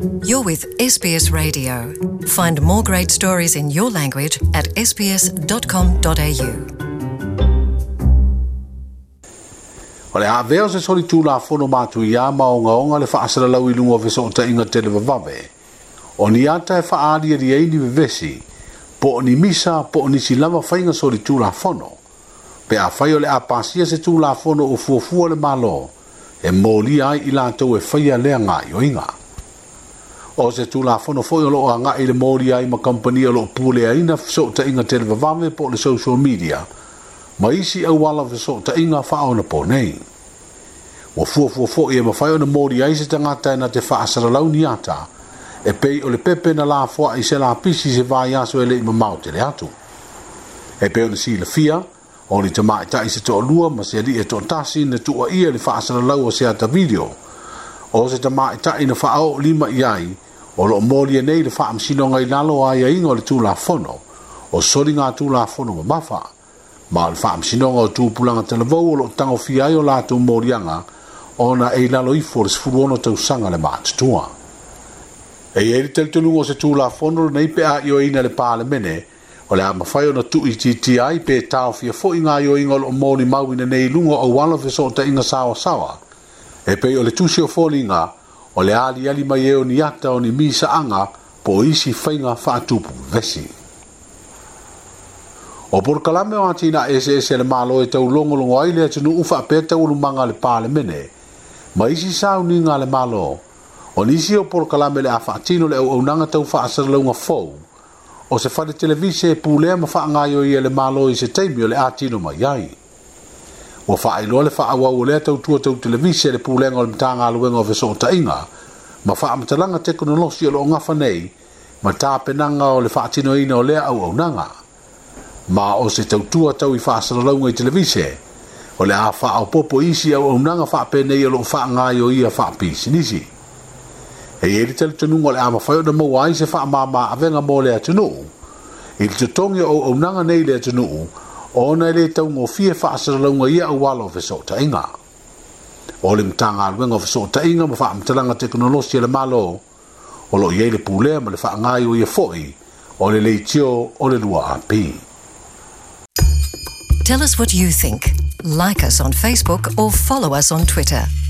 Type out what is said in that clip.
You're with SBS Radio. Find more great stories in your language at sbs.com.au. Ole a veo se soli tu la fono matu ia maonga le whaasara lau I lungo veso o ta inga tele vavave. O ni ata e whaari e riei ni vevesi, po o ni misa, po o ni si lama whainga soli tu la fono. Pe a whai ole a pasia se tu la fono o fuafua le malo, e mōli ai I lātou e whaia lea ngā I o inga. O se tu la fono foi o lo a ngā I le mōli ai ma company o lo pule aina so ta inga tele vavave po le social media, ma isi au wala veso ta inga whaona po nei. Wa fuafua e ma whai o na mōli ai se tangata na te whaasara lau ni ata, e pei o le pepe na la fua I se la pisi se vai aso e le ima mau te le atu. E pei o le si le fia, o li te mai tai se to lua ma se li e to tasi ne tua ia le whaasara lau o se ata video. O se te mai tai na whaao lima iai, o lo mori e nei le wha amsino ngai lalo ai a ingo le tū la fono, o sori ngā tū la fono ma mawha. Ma le wha amsino ngā o tū pulanga televou o lo tango fiai o la tū morianga, o na e lalo I fores furuono tau sanga le mātutua. E eri teltelu o se tū la fono nei pe a io ina le pāle mene, o le a mawhai o na tu I TTI pe tau fia fo I ngā io ingo lo mori mauina nei lungo o wala fiso ta inga sawa sawa. E pe o le tusi o fōlinga, o le ali ali mai e o ni ata o ni misa anga po isi whainga whaatupu vesi. O por kalame o atina ese le malo e tau longolongo ai le atunu ufa pe tau lumanga le pāle mene, ma isi sau ni ngā le malo, o nisi o por kalame le a whaatino le au nanga tau whaasara launga fau, o se whare televise e pūlea ma whaangaio I le malo I se teimi o le atino mai ai. O whaailoa le whaawa o lea tau tua tau televise le pūlenga o le mtanga aluenga o veso o tainga, ma whaamatalanga teknolosi o lo ngafa nei, ma tāpenanga o le whaatino ina o lea au nanga. Ma o se tau tua tau I whaasara launga I televise, o le a whaao popo isi au nanga whaapenei o lo whaangai o ia whaapisi nisi. E eri tali tununga o le ama whaio na maua ai se whaamama avenga mo lea tunu, I le tutongi o nanga nei lea tunu, o na le tau ngō fie whaasara launga ia au walo veso ta inga. O le mtanga aluenga veso ta inga ma whaamtalanga teknolosi le malo, o lo iei le pūlea ma le whaangai o ia foi, o le leitio o le lua api. Tell us what you think. Like us on Facebook or follow us on Twitter.